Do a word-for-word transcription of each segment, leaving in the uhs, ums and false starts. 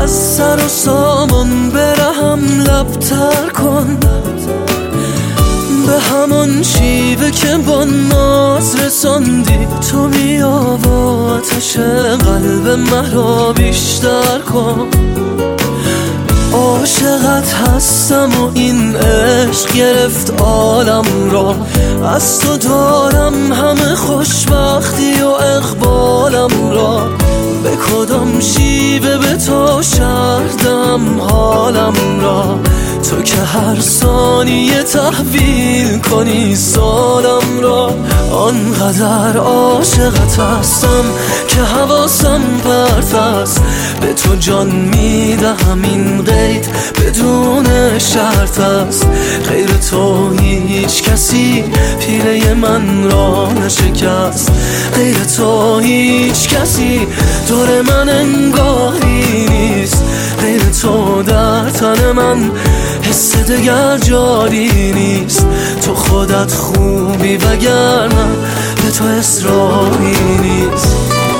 از سر و سامان برهم لبتر کن، به همان شیوه که با ناز رساندی تو بیا و آتش قلب مرا بیشتر کن. عاشقت هستم و این عشق گرفت عالم را، از تو دارم همه خوشبختی و اقبالم را، به کدام شیوه به تو شردم حالم را، تو که هر ثانیه تحویل کنی سالم را. آنقدر عاشقت هستم که حواسم پرت است، به تو جان میدهم این قید بدون شرط است، غیر تو هیچ کسی پیله من را نشکست، غیر تو هیچ کسی دور من انگاری نیست، غیر تو در تن من حس دگر جاری نیست، تو خودت خوبی وگرنه به تو اصراری نیست.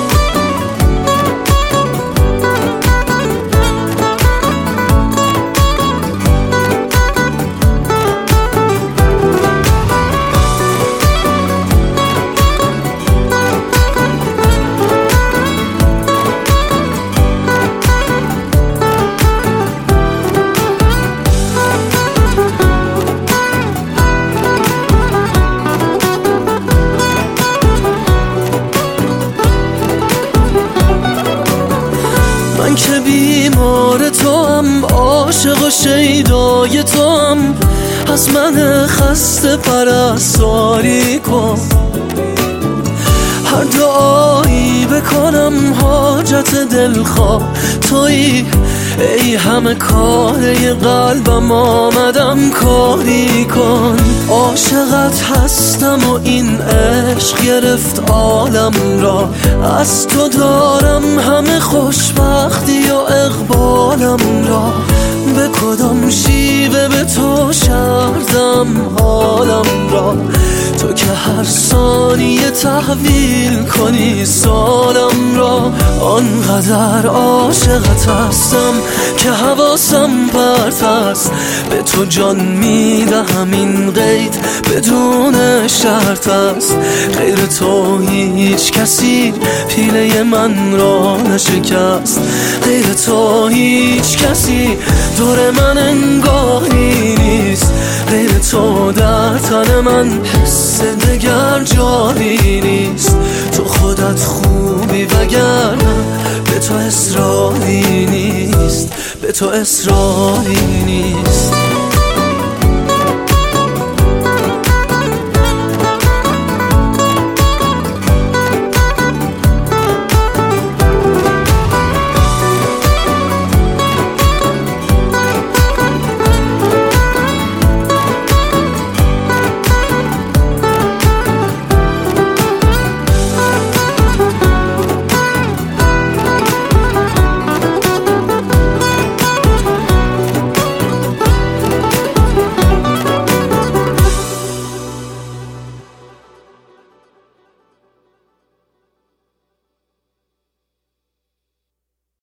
من که بیمار تو هم، عاشق و شیدای تو هم، از من خسته پرستاری کن. هر دعایی بکنم حاجت دلخواه تویی، ای همه کاره قلبم آمدم کاری کن. عاشقت هستم و این عشق گرفت عالم را، از تو دارم همه خوشبختی و اقبالم را، به کدام شیوه به تو شردم حالم را، تو که هر ثانیه تحویل کنی سالم را. آنقدر عاشقت هستم که حواسم پرت است، به تو جان میدهم این قید بدون شرط است، غیر تو هیچ کسی پیله من را نشکست، غیر تو هیچ کسی دور من انگاری نیست، غیر تو در تن من حس دگر جاری نیست، تو خودت خوبی وگرنه به تو اصراری نیست، به تو اصراری نیست.